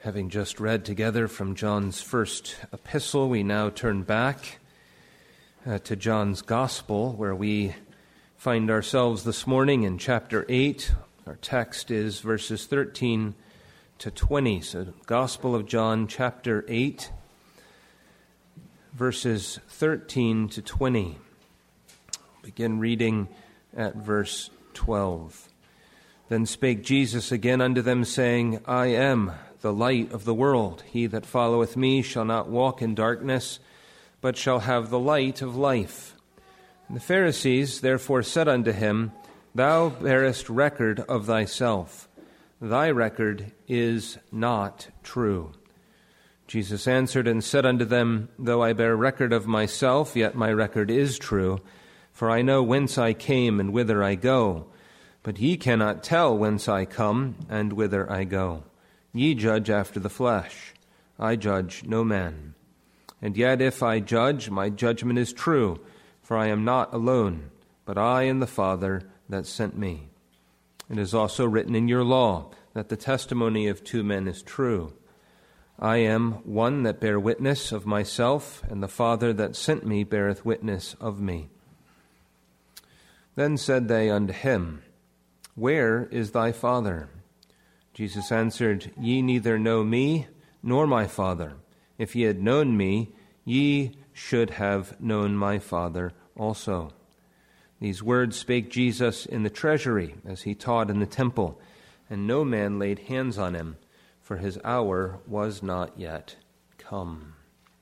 Having just read together from John's first epistle, we now turn back to John's Gospel, where we find ourselves this morning in chapter 8. Our text is verses 13 to 20. So, Gospel of John, chapter 8, verses 13 to 20. Begin reading at verse 12. Then spake Jesus again unto them, saying, I am the light of the world. He that followeth me shall not walk in darkness, but shall have the light of life. And the Pharisees therefore said unto him, Thou bearest record of thyself. Thy record is not true. Jesus answered and said unto them, Though I bear record of myself, yet my record is true. For I know whence I came and whither I go. But ye cannot tell whence I come and whither I go. Ye judge after the flesh. I judge no man. And yet if I judge, my judgment is true, for I am not alone, but I and the Father that sent me. It is also written in your law that the testimony of two men is true. I am one that bear witness of myself, and the Father that sent me beareth witness of me. Then said they unto him, Where is thy Father? Jesus answered, Ye neither know me nor my Father. If ye had known me, ye should have known my Father also. These words spake Jesus in the treasury, as he taught in the temple, and no man laid hands on him, for his hour was not yet come.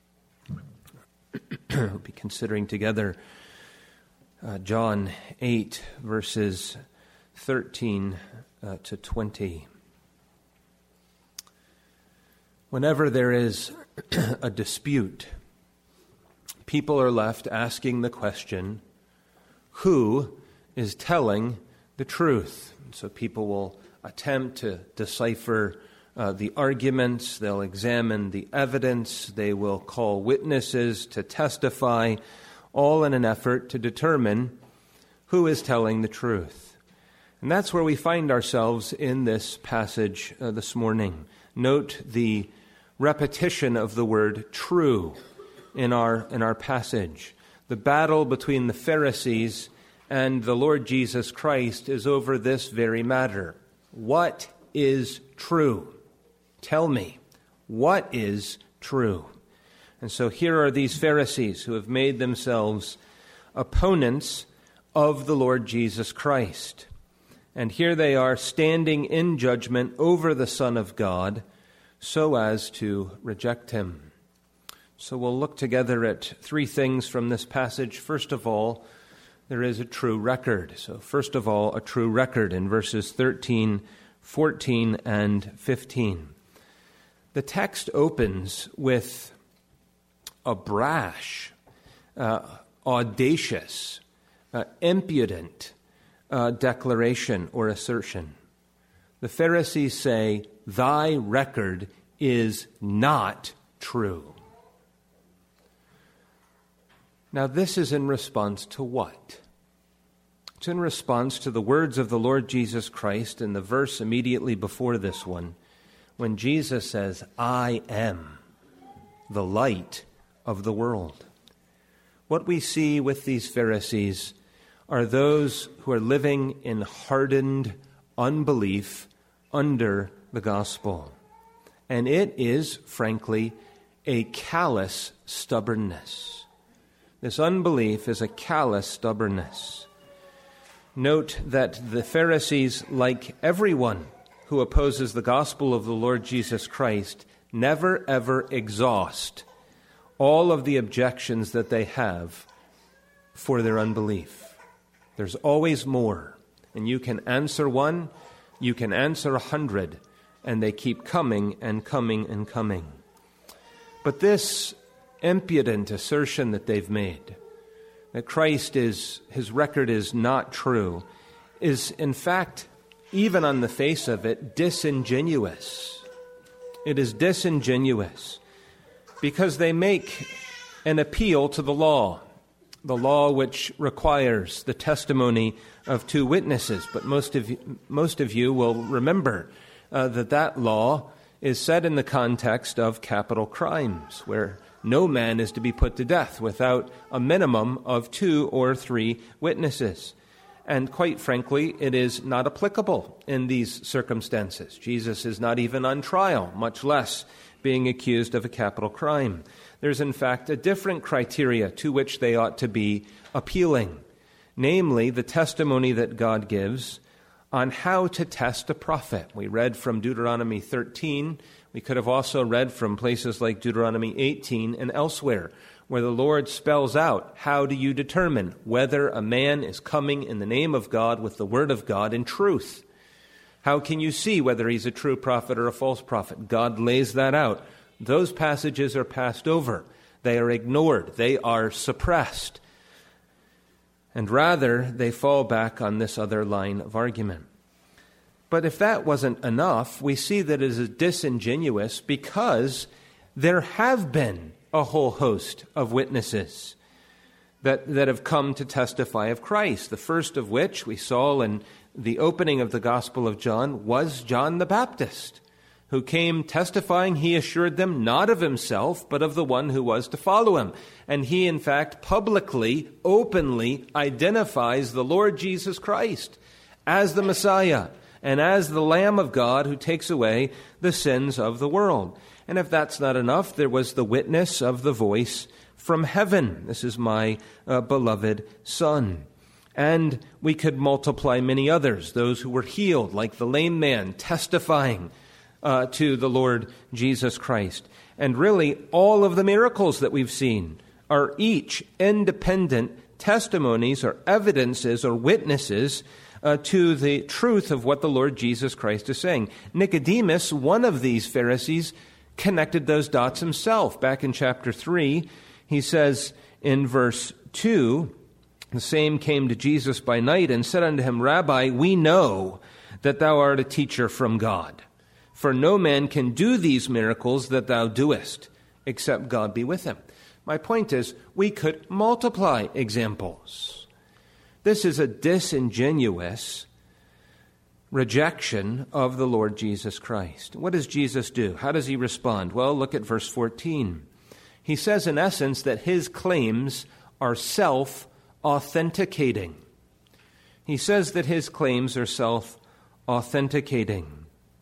We'll be considering together John 8, verses 13 to 20. Whenever there is a dispute, people are left asking the question, who is telling the truth? So people will attempt to decipher the arguments, they'll examine the evidence, they will call witnesses to testify, all in an effort to determine who is telling the truth. And that's where we find ourselves in this passage this morning. Note the repetition of the word true in our passage. The battle between the Pharisees and the Lord Jesus Christ is over this very matter. What is true? Tell me, what is true? And so here are these Pharisees who have made themselves opponents of the Lord Jesus Christ. And here they are standing in judgment over the Son of God so as to reject him. So we'll look together at three things from this passage. First of all, there is a true record. So first of all, a true record in verses 13, 14, and 15. The text opens with a brash, audacious, impudent declaration or assertion. The Pharisees say, Thy record is not true. Now this is in response to what? It's in response to the words of the Lord Jesus Christ in the verse immediately before this one, when Jesus says, I am the light of the world. What we see with these Pharisees are those who are living in hardened unbelief under the gospel. And it is, frankly, a callous stubbornness. This unbelief is a callous stubbornness. Note that the Pharisees, like everyone who opposes the gospel of the Lord Jesus Christ, never ever exhaust all of the objections that they have for their unbelief. There's always more. And you can answer one, you can answer 100, and they keep coming and coming and coming. But this impudent assertion that they've made, that Christ is, his record is not true, is in fact, even on the face of it, disingenuous. It is disingenuous because they make an appeal to the law which requires the testimony of two witnesses. But most of you will remember that law is said in the context of capital crimes, where no man is to be put to death without a minimum of 2 or 3 witnesses. And quite frankly, it is not applicable in these circumstances. Jesus is not even on trial, much less being accused of a capital crime. There's in fact a different criteria to which they ought to be appealing, namely the testimony that God gives on how to test a prophet. We read from Deuteronomy 13. We could have also read from places like Deuteronomy 18 and elsewhere, where the Lord spells out how do you determine whether a man is coming in the name of God with the word of God in truth. How can you see whether he's a true prophet or a false prophet? God lays that out. Those passages are passed over. They are ignored. They are suppressed. And rather, they fall back on this other line of argument. But if that wasn't enough, we see that it is disingenuous because there have been a whole host of witnesses that have come to testify of Christ. The first of which we saw in the opening of the Gospel of John was John the Baptist, who came testifying, he assured them, not of himself, but of the one who was to follow him. And he, in fact, publicly, openly identifies the Lord Jesus Christ as the Messiah and as the Lamb of God who takes away the sins of the world. And if that's not enough, there was the witness of the voice from heaven. This is my beloved Son. And we could multiply many others, those who were healed, like the lame man, testifying to the Lord Jesus Christ. And really, all of the miracles that we've seen are each independent testimonies or evidences or witnesses to the truth of what the Lord Jesus Christ is saying. Nicodemus, one of these Pharisees, connected those dots himself. Back in chapter 3, he says in verse 2, the same came to Jesus by night and said unto him, Rabbi, we know that thou art a teacher from God. For no man can do these miracles that thou doest, except God be with him. My point is, we could multiply examples. This is a disingenuous rejection of the Lord Jesus Christ. What does Jesus do? How does he respond? Well, look at verse 14. He says, in essence, that his claims are self-authenticating. He says that his claims are self-authenticating.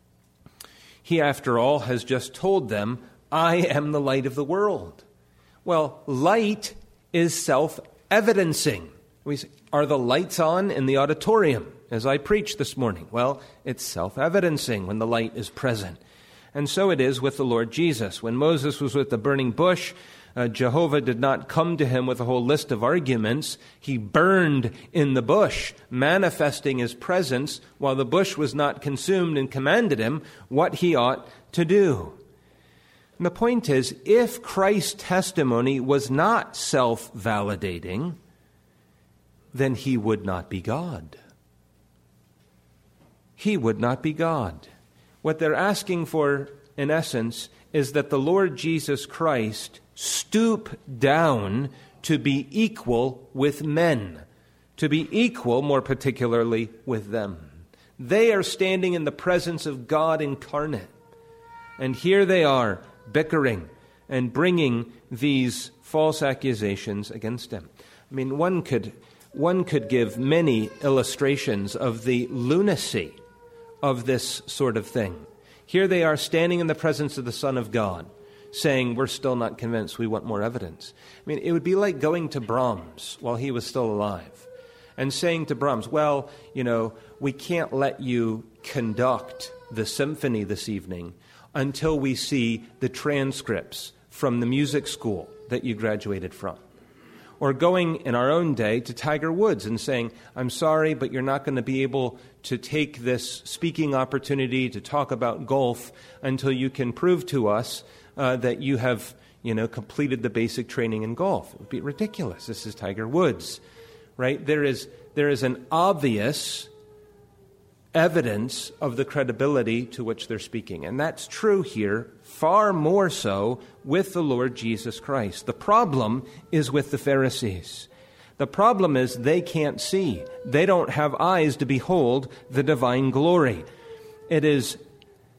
He, after all, has just told them, I am the light of the world. Well, light is self-evidencing. We say, are the lights on in the auditorium as I preached this morning? Well, it's self-evidencing when the light is present. And so it is with the Lord Jesus. When Moses was with the burning bush, Jehovah did not come to him with a whole list of arguments. He burned in the bush, manifesting his presence while the bush was not consumed, and commanded him what he ought to do. And the point is, if Christ's testimony was not self-validating, then he would not be God. He would not be God. What they're asking for, in essence, is that the Lord Jesus Christ stoop down to be equal with men, to be equal, more particularly, with them. They are standing in the presence of God incarnate. And here they are, bickering and bringing these false accusations against him. I mean, one could give many illustrations of the lunacy of this sort of thing. Here they are standing in the presence of the Son of God, saying, we're still not convinced, we want more evidence. I mean, it would be like going to Brahms while he was still alive and saying to Brahms, well, we can't let you conduct the symphony this evening until we see the transcripts from the music school that you graduated from. Or going in our own day to Tiger Woods and saying, I'm sorry, but you're not going to be able to take this speaking opportunity to talk about golf until you can prove to us that you have, completed the basic training in golf. It would be ridiculous. This is Tiger Woods, right? There is an obvious evidence of the credibility to which they're speaking. And that's true here, far more so with the Lord Jesus Christ. The problem is with the Pharisees. The problem is they can't see. They don't have eyes to behold the divine glory. It is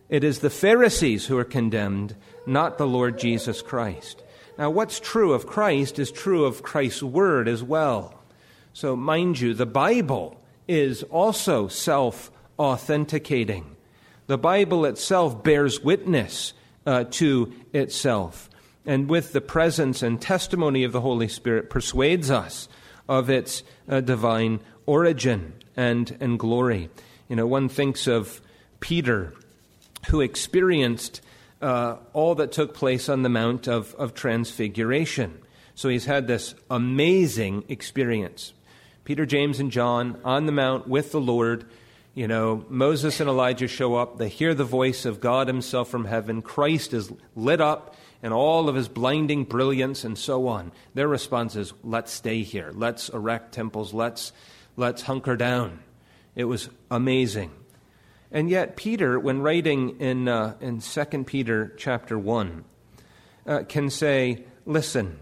It is the Pharisees who are condemned, not the Lord Jesus Christ. Now, what's true of Christ is true of Christ's word as well. So, mind you, the Bible is also self-authenticating. The Bible itself bears witness to itself, and with the presence and testimony of the Holy Spirit persuades us of its divine origin and glory. You know, one thinks of Peter, who experienced all that took place on the Mount of Transfiguration. So he's had this amazing experience. Peter, James, and John on the Mount with the Lord. You know, Moses and Elijah show up. They hear the voice of God himself from heaven. Christ is lit up in all of his blinding brilliance and so on. Their response is, let's stay here. Let's erect temples. Let's hunker down. It was amazing. And yet Peter, when writing in 2 Peter chapter 1, can say, listen,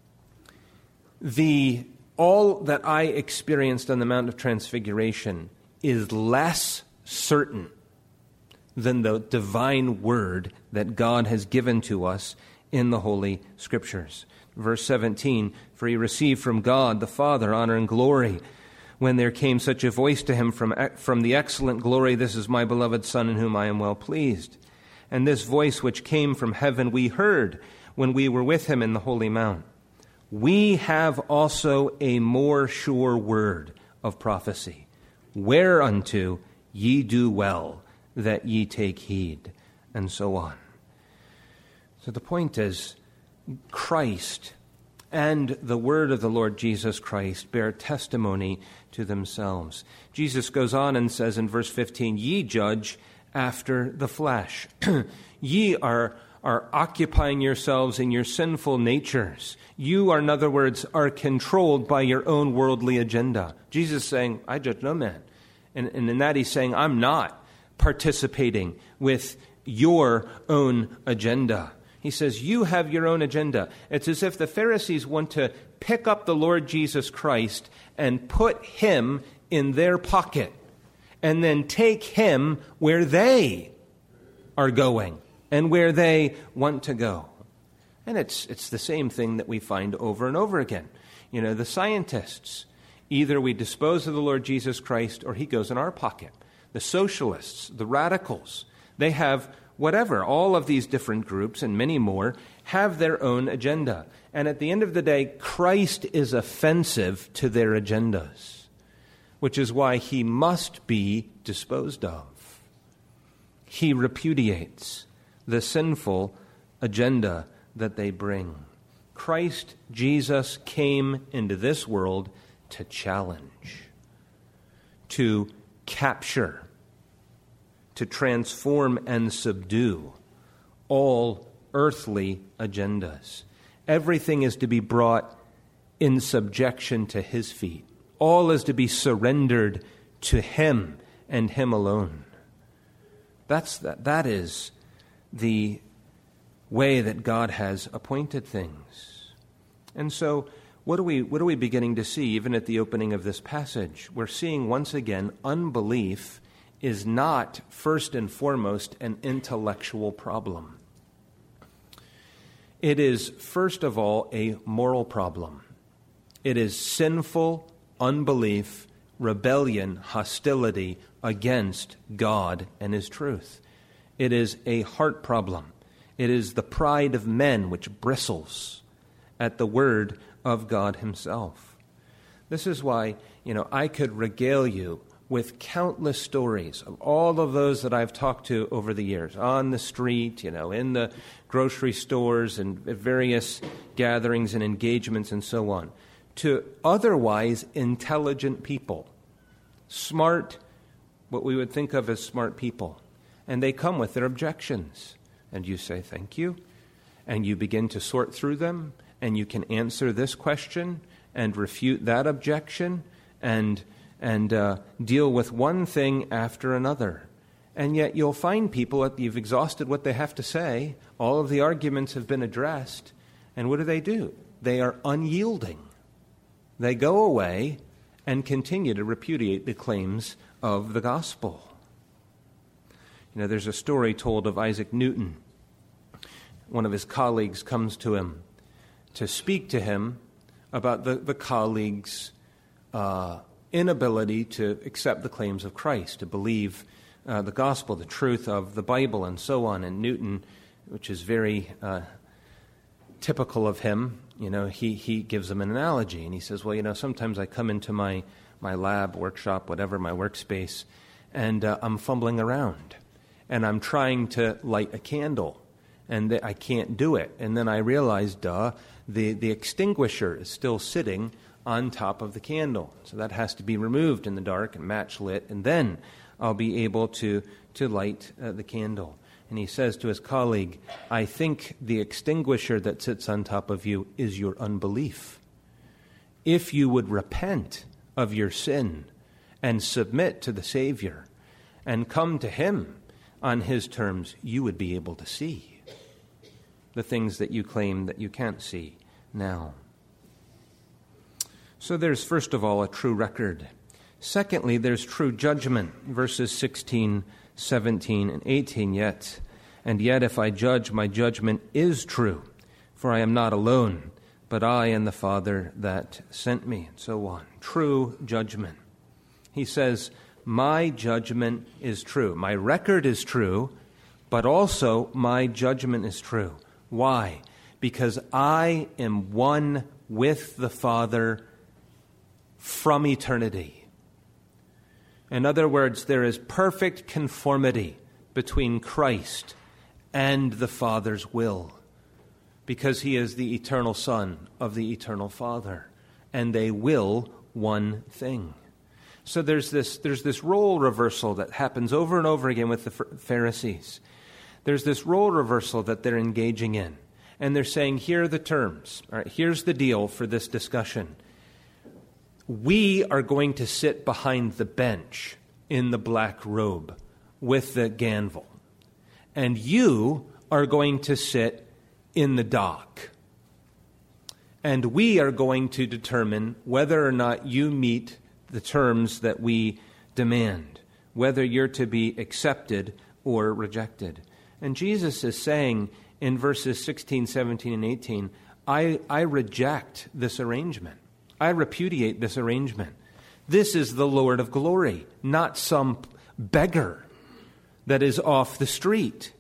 all that I experienced on the Mount of Transfiguration is less certain than the divine word that God has given to us in the Holy Scriptures. Verse 17, for he received from God the Father honor and glory, when there came such a voice to him from the excellent glory, this is my beloved Son in whom I am well pleased. And this voice which came from heaven we heard when we were with him in the holy mount. We have also a more sure word of prophecy, whereunto ye do well that ye take heed, and so on. So the point is, Christ and the word of the Lord Jesus Christ bear testimony to themselves. Jesus goes on and says in verse 15, ye judge after the flesh. Ye are occupying yourselves in your sinful natures. You are, in other words, are controlled by your own worldly agenda. Jesus is saying, I judge no man. And in that he's saying, I'm not participating with your own agenda. He says, you have your own agenda. It's as if the Pharisees want to pick up the Lord Jesus Christ and put him in their pocket and then take him where they are going and where they want to go. And it's the same thing that we find over and over again. You know, the scientists, either we dispose of the Lord Jesus Christ or he goes in our pocket. The socialists, the radicals, they have whatever, all of these different groups and many more have their own agenda. And at the end of the day, Christ is offensive to their agendas, which is why he must be disposed of. He repudiates the sinful agenda that they bring. Christ Jesus came into this world to challenge, to capture, to transform and subdue all earthly agendas. Everything is to be brought in subjection to his feet. All is to be surrendered to him and him alone. That is the way that God has appointed things. And so what are we beginning to see even at the opening of this passage? We're seeing once again unbelief is not first and foremost an intellectual problem. It is first of all a moral problem. It is sinful unbelief, rebellion, hostility against God and his truth. It is a heart problem. It is the pride of men which bristles at the word of God himself. This is why, I could regale you with countless stories of all of those that I've talked to over the years, on the street, in the grocery stores and at various gatherings and engagements and so on, to otherwise intelligent people, smart, what we would think of as smart people. And they come with their objections. And you say, thank you. And you begin to sort through them, and you can answer this question and refute that objection and deal with one thing after another. And yet you'll find people, you've exhausted what they have to say, all of the arguments have been addressed, and what do? They are unyielding. They go away and continue to repudiate the claims of the gospel. There's a story told of Isaac Newton. One of his colleagues comes to him to speak to him about the colleague's inability to accept the claims of Christ, to believe the gospel, the truth of the Bible, and so on. And Newton, which is very typical of him, he gives him an analogy. And he says, well, sometimes I come into my lab, workshop, whatever, my workspace, and I'm fumbling around. And I'm trying to light a candle, and I can't do it. And then I realize, the extinguisher is still sitting on top of the candle. So that has to be removed in the dark and match lit, and then I'll be able to light the candle. And he says to his colleague, I think the extinguisher that sits on top of you is your unbelief. If you would repent of your sin and submit to the Savior and come to Him on His terms, you would be able to see the things that you claim that you can't see now. So there's, first of all, a true record. Secondly, there's true judgment. Verses 16, 17, and 18, yet if I judge, my judgment is true, for I am not alone, but I and the Father that sent me, and so on. True judgment. He says, my judgment is true. My record is true, but also my judgment is true. Why? Because I am one with the Father from eternity. In other words, there is perfect conformity between Christ and the Father's will, because He is the eternal Son of the eternal Father, and they will one thing. So there's this role reversal that happens over and over again with the Pharisees. There's this role reversal that they're engaging in. And they're saying, here are the terms. All right, here's the deal for this discussion. We are going to sit behind the bench in the black robe with the ganvel. And you are going to sit in the dock. And we are going to determine whether or not you meet the terms that we demand, whether you're to be accepted or rejected. And Jesus is saying in verses 16, 17, and 18, I reject this arrangement. I repudiate this arrangement. This is the Lord of glory, not some beggar that is off the street.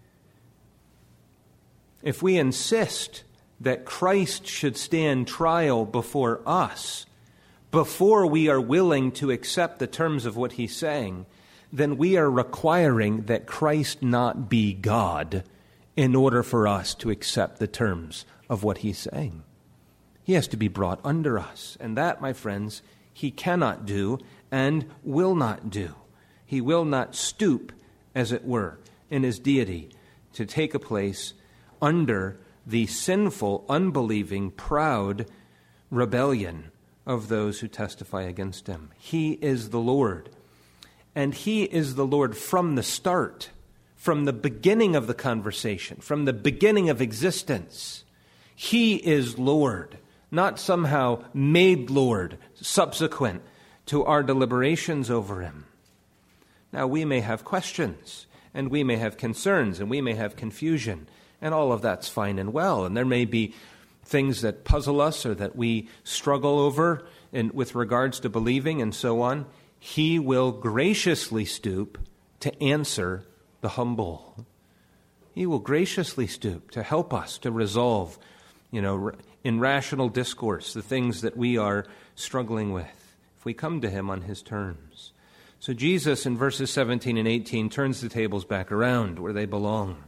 If we insist that Christ should stand trial before us, before we are willing to accept the terms of what He's saying, then we are requiring that Christ not be God in order for us to accept the terms of what He's saying. He has to be brought under us. And that, my friends, He cannot do and will not do. He will not stoop, as it were, in His deity to take a place under the sinful, unbelieving, proud rebellion of those who testify against Him. He is the Lord. And He is the Lord from the start, from the beginning of the conversation, from the beginning of existence. He is Lord, not somehow made Lord subsequent to our deliberations over Him. Now, we may have questions, and we may have concerns, and we may have confusion, and all of that's fine and well. And there may be things that puzzle us or that we struggle over with regards to believing and so on. He will graciously stoop to answer the humble. He will graciously stoop to help us to resolve, in rational discourse, the things that we are struggling with, if we come to Him on His terms. So Jesus, in verses 17 and 18, turns the tables back around where they belong.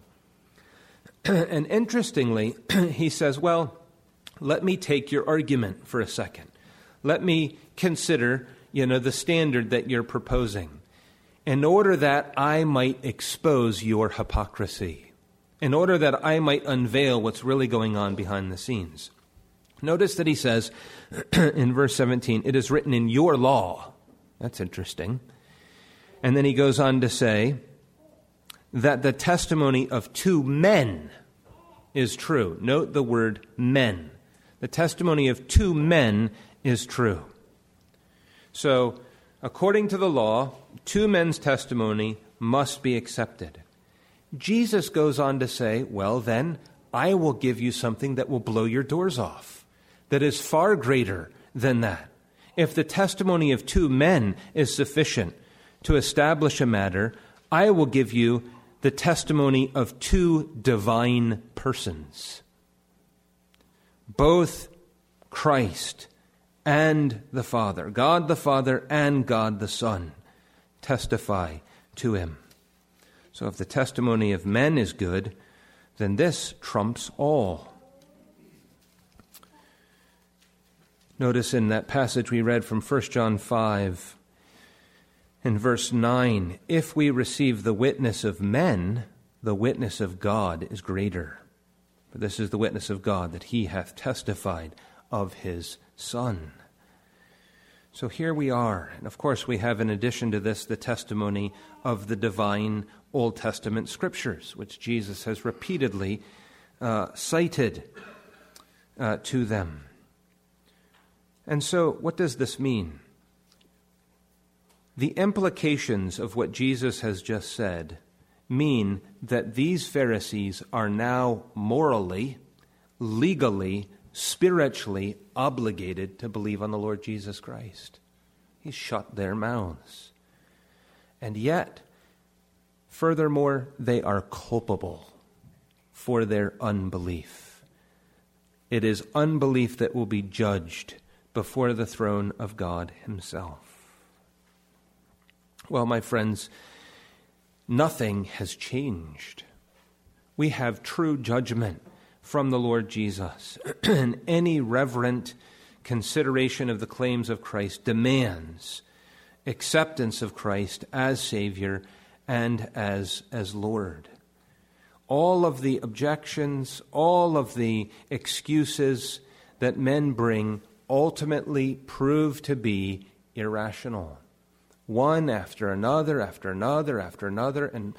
And interestingly, He says, well, let me take your argument for a second. Let me consider, the standard that you're proposing, in order that I might expose your hypocrisy, in order that I might unveil what's really going on behind the scenes. Notice that He says in verse 17, it is written in your law. That's interesting. And then He goes on to say that the testimony of two men is true. Note the word men. The testimony of two men is true. So, according to the law, two men's testimony must be accepted. Jesus goes on to say, well then, I will give you something that will blow your doors off, that is far greater than that. If the testimony of 2 men is sufficient to establish a matter, I will give you the testimony of 2 divine persons. Both Christ and the Father, God the Father and God the Son, testify to him. So if the testimony of men is good, then this trumps all. Notice in that passage we read from 1 John 5, in verse 9, if we receive the witness of men, the witness of God is greater. For this is the witness of God, that he hath testified of his Son. So here we are. And of course we have in addition to this the testimony of the divine Old Testament scriptures, which Jesus has repeatedly cited to them. And so what does this mean? The implications of what Jesus has just said mean that these Pharisees are now morally, legally, spiritually obligated to believe on the Lord Jesus Christ. He's shut their mouths. And yet, furthermore, they are culpable for their unbelief. It is unbelief that will be judged before the throne of God himself. Well, my friends, nothing has changed. We have true judgment from the Lord Jesus. And any reverent consideration of the claims of Christ demands acceptance of Christ as Savior and as Lord. All of the objections, all of the excuses that men bring ultimately prove to be irrational. One after another, after another, after another, and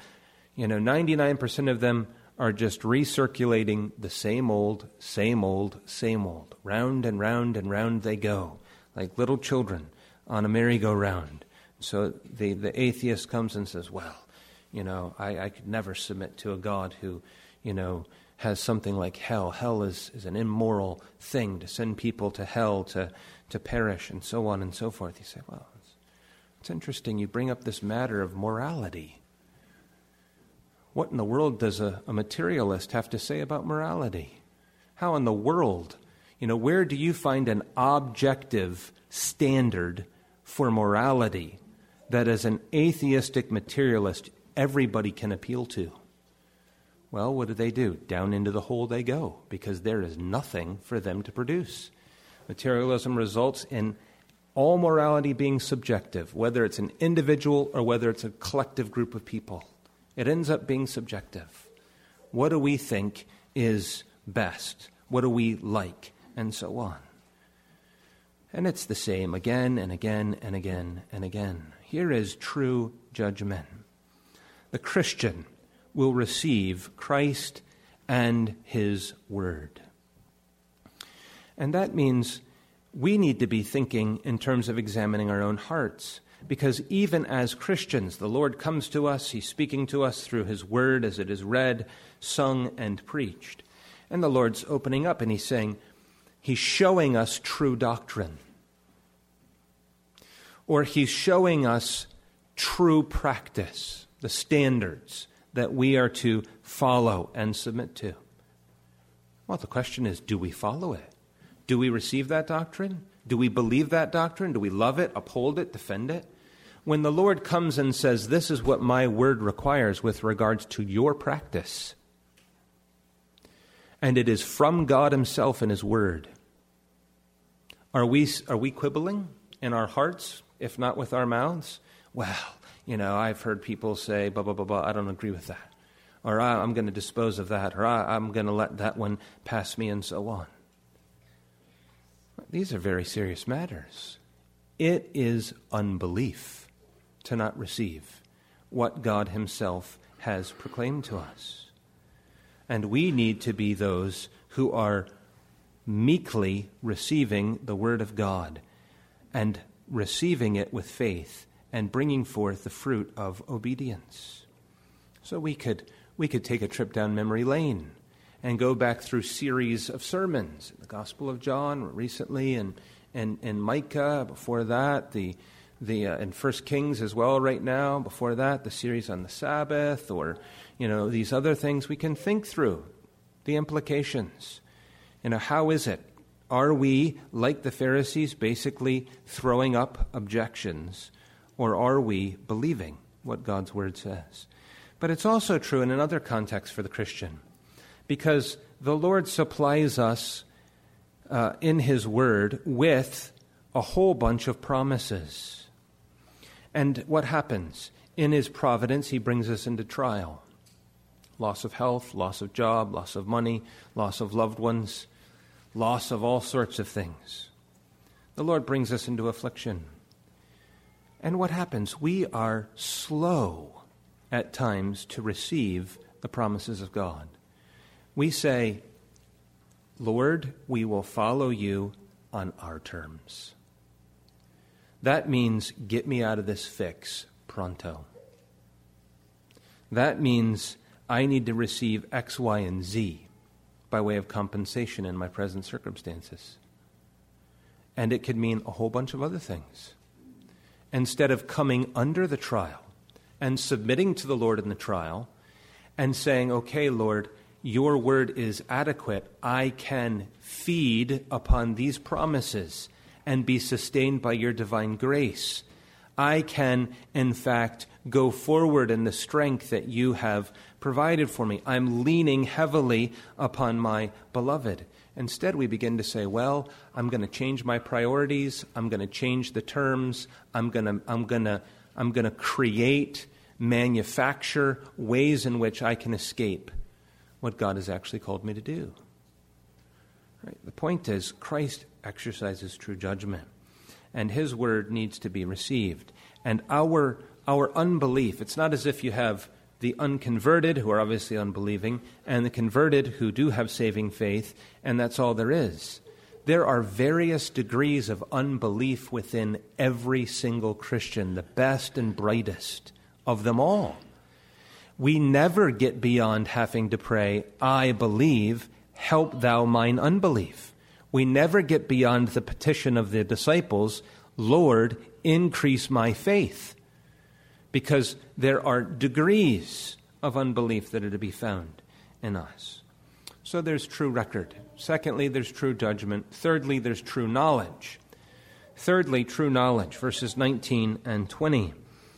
99% of them are just recirculating the same old, same old, same old. Round and round and round they go, like little children on a merry-go-round. So the atheist comes and says, well, I could never submit to a God who, has something like hell. Hell is an immoral thing to send people to hell to perish and so on and so forth. You say, well, it's interesting you bring up this matter of morality. What in the world does a materialist have to say about morality? How in the world, where do you find an objective standard for morality that as an atheistic materialist everybody can appeal to? Well, what do? Down into the hole they go, because there is nothing for them to produce. Materialism results in all morality being subjective, whether it's an individual or whether it's a collective group of people. It ends up being subjective. What do we think is best? What do we like? And so on. And it's the same again and again and again and again. Here is true judgment. The Christian will receive Christ and his word. And that means we need to be thinking in terms of examining our own hearts, because even as Christians, the Lord comes to us, he's speaking to us through his word as it is read, sung, and preached. And the Lord's opening up and he's saying, he's showing us true doctrine. Or he's showing us true practice, the standards that we are to follow and submit to. Well, the question is, do we follow it? Do we receive that doctrine? Do we believe that doctrine? Do we love it, uphold it, defend it? When the Lord comes and says, this is what my word requires with regards to your practice, and it is from God himself and his word, are we quibbling in our hearts, if not with our mouths? Well, I've heard people say, blah, blah, blah, blah, I don't agree with that. Or I'm going to dispose of that. Or I'm going to let that one pass me, and so on. These are very serious matters. It is unbelief to not receive what God himself has proclaimed to us. And we need to be those who are meekly receiving the word of God and receiving it with faith and bringing forth the fruit of obedience. So we could take a trip down memory lane and go back through series of sermons, the Gospel of John recently, and Micah before that, and 1 Kings as well right now. Before that, the series on the Sabbath, or these other things. We can think through the implications. How is it? Are we, like the Pharisees, basically throwing up objections, or are we believing what God's Word says? But it's also true in another context for the Christian, because the Lord supplies us in His Word with a whole bunch of promises. And what happens? In His providence, He brings us into trial. Loss of health, loss of job, loss of money, loss of loved ones, loss of all sorts of things. The Lord brings us into affliction. And what happens? We are slow at times to receive the promises of God. We say, Lord, we will follow you on our terms. That means get me out of this fix pronto. That means I need to receive X, Y, and Z by way of compensation in my present circumstances. And it could mean a whole bunch of other things. Instead of coming under the trial and submitting to the Lord in the trial and saying, okay, Lord, your word is adequate. I can feed upon these promises and be sustained by your divine grace. I can, in fact, go forward in the strength that you have provided for me. I'm leaning heavily upon my beloved. Instead, we begin to say, well, I'm going to change my priorities. I'm going to change the terms. I'm going to create, manufacture ways in which I can escape what God has actually called me to do. Right? The point is, Christ exercises true judgment, and His word needs to be received. And our unbelief, it's not as if you have the unconverted, who are obviously unbelieving, and the converted, who do have saving faith, and that's all there is. There are various degrees of unbelief within every single Christian, the best and brightest of them all. We never get beyond having to pray, I believe, help thou mine unbelief. We never get beyond the petition of the disciples, Lord, increase my faith. Because there are degrees of unbelief that are to be found in us. So there's true record. Secondly, there's true judgment. Thirdly, there's true knowledge. Thirdly, true knowledge, verses 19 and 20.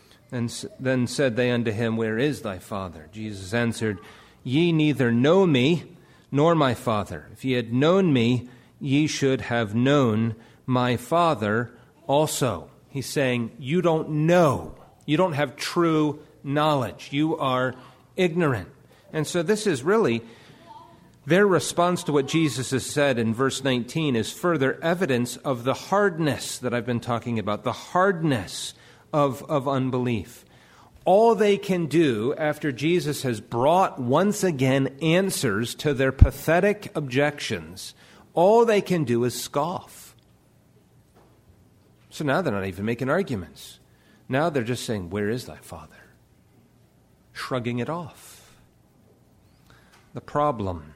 Then said they unto him, where is thy Father? Jesus answered, ye neither know me nor my Father. If ye had known me, ye should have known my Father also. He's saying, you don't know. You don't have true knowledge. You are ignorant. And so this is really their response to what Jesus has said in verse 19 is further evidence of the hardness that I've been talking about, the hardness of unbelief. All they can do after Jesus has brought once again answers to their pathetic objections, all they can do is scoff. So now they're not even making arguments. Now they're just saying, where is thy Father? Shrugging it off. The problem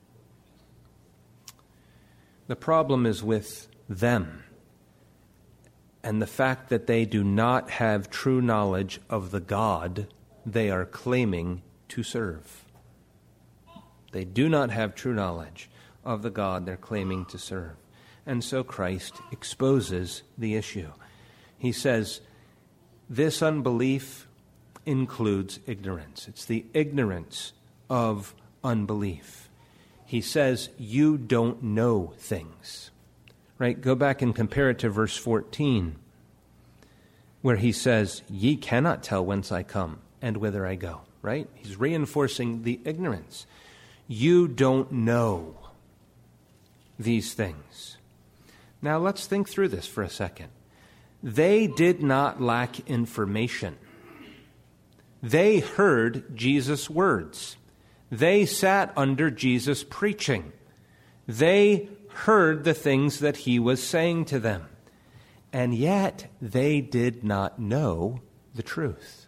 is with them and the fact that they do not have true knowledge of the God they are claiming to serve. They do not have true knowledge of the God they're claiming to serve. And so Christ exposes the issue. He says, this unbelief includes ignorance. It's the ignorance of unbelief. He says, you don't know things. Right? Go back and compare it to verse 14, where he says, ye cannot tell whence I come and whither I go. Right? He's reinforcing the ignorance. You don't know these things. Now let's think through this for a second. They did not lack information. They heard Jesus' words. They sat under Jesus' preaching. They heard the things that he was saying to them. and yet they did not know the truth.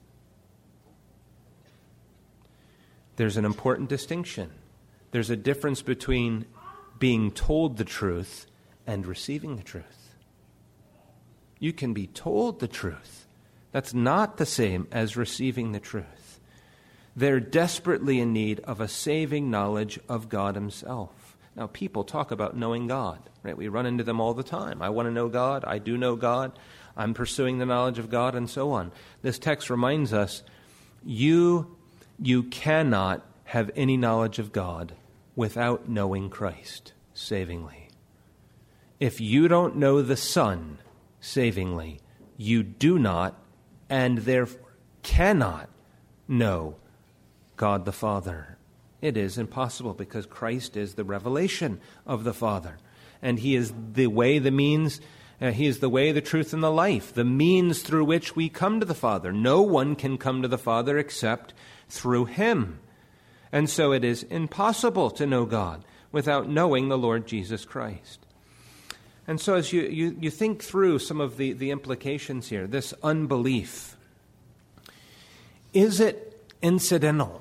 There's an important distinction. There's a difference between being told the truth and receiving the truth. You can be told the truth. That's not the same as receiving the truth. They're desperately in need of a saving knowledge of God himself. Now, people talk about knowing God, right? We run into them all the time. I want to know God. I do know God. I'm pursuing the knowledge of God, and so on. This text reminds us, you cannot have any knowledge of God without knowing Christ savingly. If you don't know the Son savingly, you do not and therefore cannot know God the Father. It is impossible because Christ is the revelation of the Father. And he is the way, the means, he is the way, the truth, and the life, the means through which we come to the Father. No one can come to the Father except through him. And so it is impossible to know God without knowing the Lord Jesus Christ. And so as you think through some of the implications here, this unbelief, is it incidental?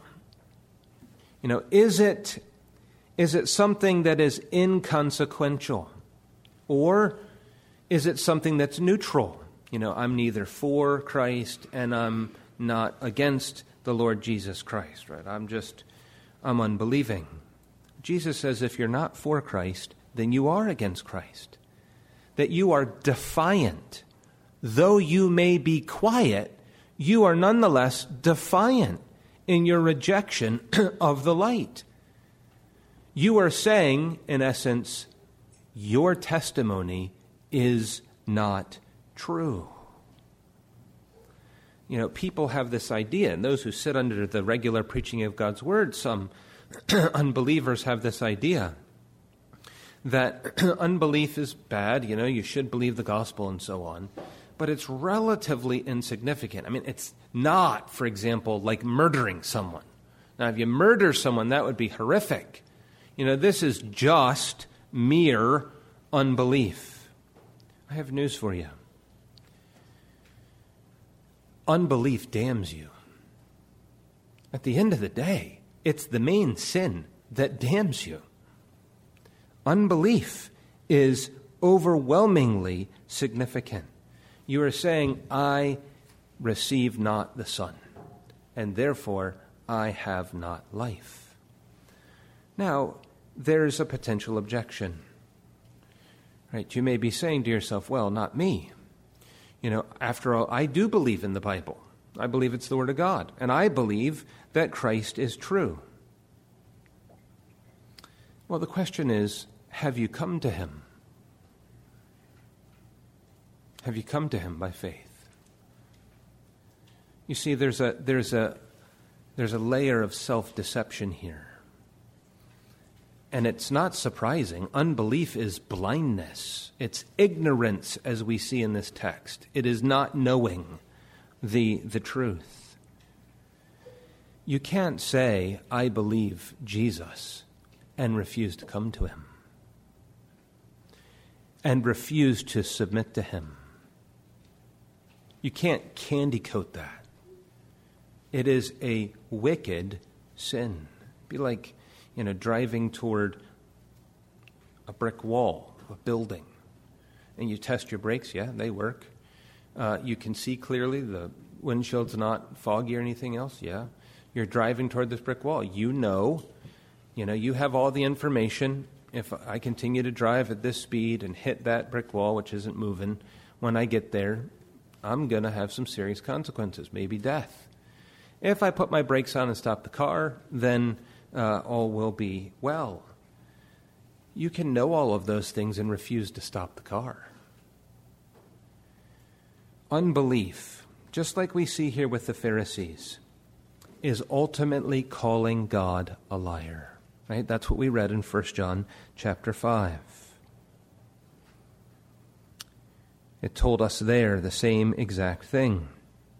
Is it something that is inconsequential? Or is it something that's neutral? I'm neither for Christ and I'm not against the Lord Jesus Christ, right? I'm unbelieving. Jesus says if you're not for Christ, then you are against Christ. That you are defiant. Though you may be quiet, you are nonetheless defiant in your rejection of the light. You are saying, in essence, your testimony is not true. People have this idea, and those who sit under the regular preaching of God's word, some unbelievers have this idea that unbelief is bad, you should believe the gospel and so on, but it's relatively insignificant. It's not, for example, like murdering someone. Now, if you murder someone, that would be horrific. This is just mere unbelief. I have news for you. Unbelief damns you. At the end of the day, it's the main sin that damns you. Unbelief is overwhelmingly significant. You are saying, I receive not the Son, and therefore I have not life. Now, there's a potential objection. Right? You may be saying to yourself, well, not me. After all, I do believe in the Bible. I believe it's the Word of God, and I believe that Christ is true. Well, the question is, have you come to him? Have you come to him by faith? You see, there's a layer of self-deception here. And it's not surprising. Unbelief is blindness. It's ignorance, as we see in this text. It is not knowing the truth. You can't say, I believe Jesus, and refuse to come to him, and refuse to submit to him. You can't candy coat that. It is a wicked sin. It'd be like, driving toward a brick wall, a building, and you test your brakes. Yeah, they work. You can see clearly. The windshield's not foggy or anything else. Yeah, you're driving toward this brick wall. You have all the information. If I continue to drive at this speed and hit that brick wall, which isn't moving, when I get there, I'm going to have some serious consequences, maybe death. If I put my brakes on and stop the car, then all will be well. You can know all of those things and refuse to stop the car. Unbelief, just like we see here with the Pharisees, is ultimately calling God a liar. Right? That's what we read in 1 John chapter 5. It told us there the same exact thing.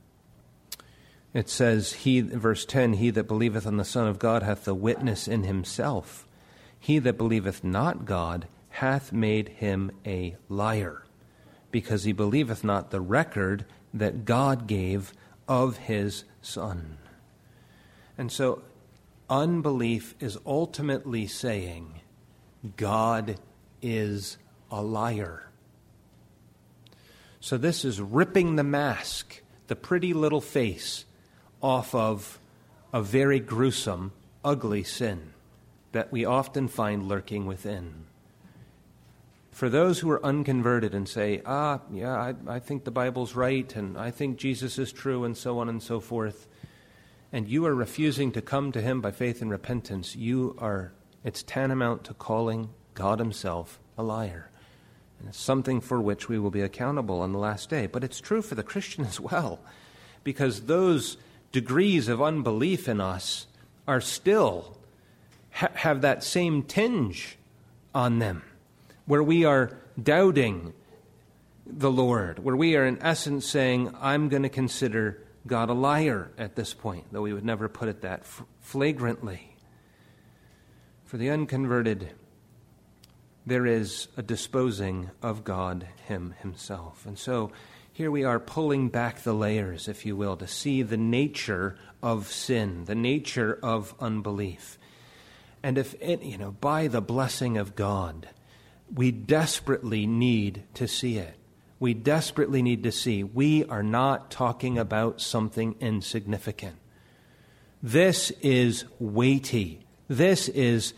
It says, verse 10, he that believeth on the Son of God hath the witness in himself. He that believeth not God hath made him a liar, because he believeth not the record that God gave of his Son. And so unbelief is ultimately saying God is a liar. So this is ripping the mask, the pretty little face, off of a very gruesome, ugly sin that we often find lurking within. For those who are unconverted and say, I think the Bible's right, and I think Jesus is true, and so on and so forth, and you are refusing to come to him by faith and repentance, it's tantamount to calling God himself a liar. And it's something for which we will be accountable on the last day. But it's true for the Christian as well, because those degrees of unbelief in us are still have that same tinge on them, where we are doubting the Lord, where we are in essence saying, I'm going to consider God a liar at this point, though we would never put it that flagrantly. For the unconverted, there is a disposing of God himself. And so here we are pulling back the layers, if you will, to see the nature of sin, the nature of unbelief. And if it, by the blessing of God, we desperately need to see it. We desperately need to see we are not talking about something insignificant. This is weighty. This is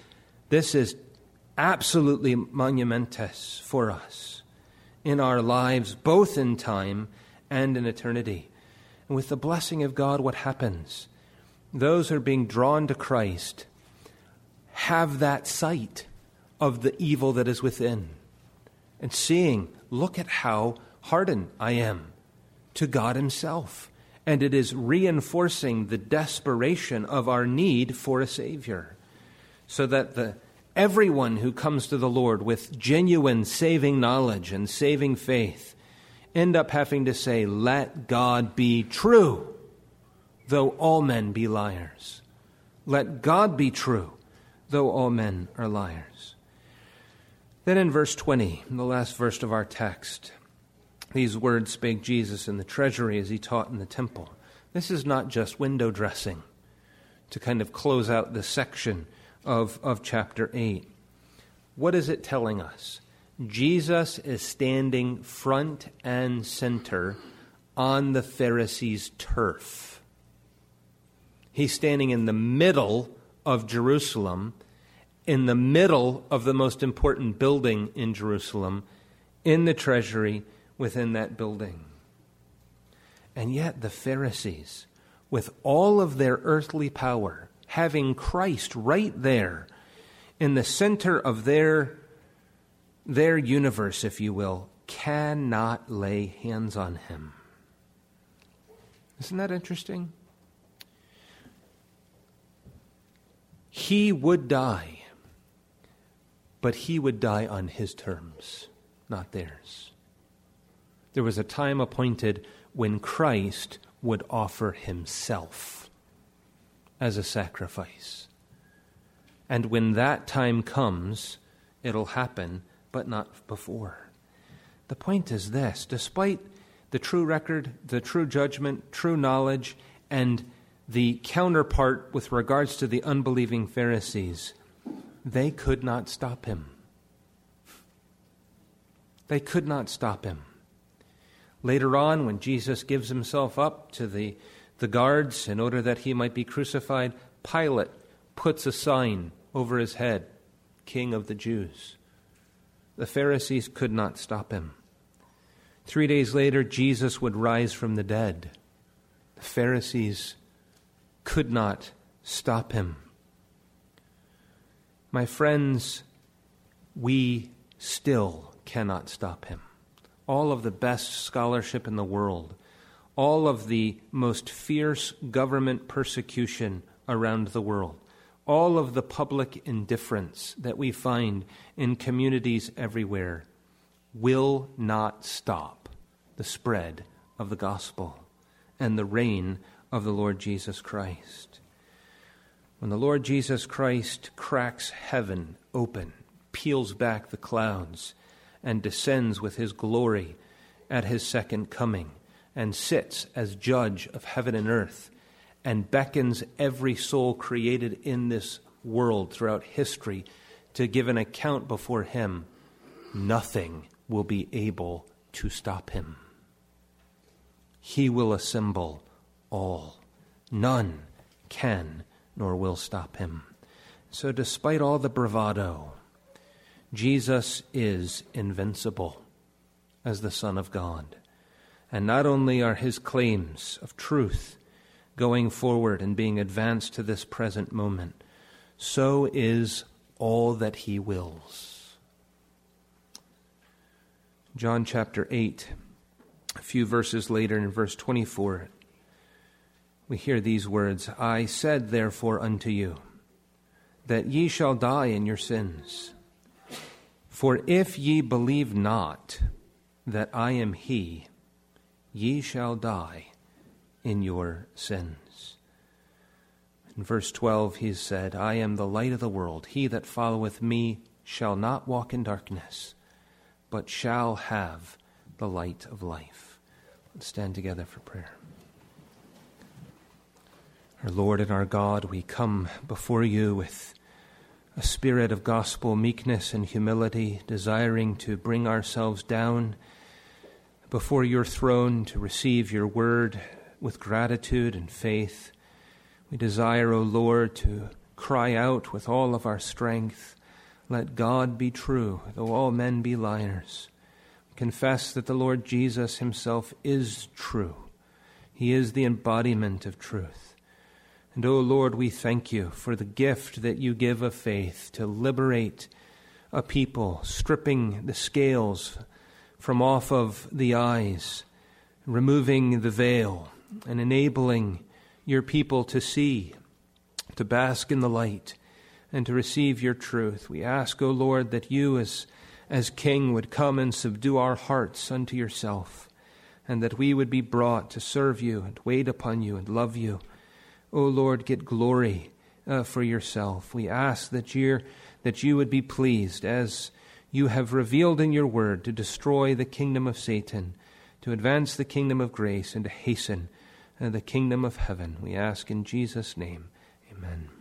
absolutely monumentous for us in our lives, both in time and in eternity. And with the blessing of God, what happens? Those who are being drawn to Christ have that sight of the evil that is within and seeing, look at how hardened I am to God himself. And it is reinforcing the desperation of our need for a Savior, so that everyone who comes to the Lord with genuine saving knowledge and saving faith end up having to say, let God be true, though all men be liars. Let God be true, though all men are liars. Then in verse 20, the last verse of our text, these words spake Jesus in the treasury as he taught in the temple. This is not just window dressing to kind of close out this section of chapter 8. What is it telling us? Jesus is standing front and center on the Pharisees' turf. He's standing in the middle of Jerusalem, in the middle of the most important building in Jerusalem, in the treasury within that building. And yet the Pharisees, with all of their earthly power, having Christ right there in the center of their universe, if you will, cannot lay hands on him. Isn't that interesting? He would die, but he would die on his terms, not theirs. There was a time appointed when Christ would offer himself as a sacrifice. And when that time comes, it'll happen, but not before. The point is this: despite the true record, the true judgment, true knowledge, and the counterpart with regards to the unbelieving Pharisees, they could not stop him. They could not stop him. Later on, when Jesus gives himself up to the guards in order that he might be crucified, Pilate puts a sign over his head, King of the Jews. The Pharisees could not stop him. 3 days later, Jesus would rise from the dead. The Pharisees could not stop him. My friends, we still cannot stop him. All of the best scholarship in the world, all of the most fierce government persecution around the world, all of the public indifference that we find in communities everywhere will not stop the spread of the gospel and the reign of the Lord Jesus Christ. When the Lord Jesus Christ cracks heaven open, peels back the clouds, and descends with his glory at his second coming and sits as judge of heaven and earth and beckons every soul created in this world throughout history to give an account before him, nothing will be able to stop him. He will assemble all. None can nor will stop him. So despite all the bravado, Jesus is invincible as the Son of God. And not only are his claims of truth going forward and being advanced to this present moment, so is all that he wills. John chapter 8, a few verses later in verse 24, we hear these words, I said therefore unto you, that ye shall die in your sins. For if ye believe not that I am he, ye shall die in your sins. In verse 12 he said, I am the light of the world. He that followeth me shall not walk in darkness, but shall have the light of life. Let's stand together for prayer. Our Lord and our God, we come before you with a spirit of gospel meekness and humility, desiring to bring ourselves down before your throne to receive your word with gratitude and faith. We desire, O Lord, to cry out with all of our strength, let God be true, though all men be liars. We confess that the Lord Jesus himself is true. He is the embodiment of truth. And, O Lord, we thank you for the gift that you give of faith to liberate a people, stripping the scales from off of the eyes, removing the veil, and enabling your people to see, to bask in the light, and to receive your truth. We ask, O Lord, that you as King would come and subdue our hearts unto yourself, and that we would be brought to serve you and wait upon you and love you. O Lord, get glory for yourself. We ask that you would be pleased, as you have revealed in your word, to destroy the kingdom of Satan, to advance the kingdom of grace, and to hasten the kingdom of heaven. We ask in Jesus' name, amen.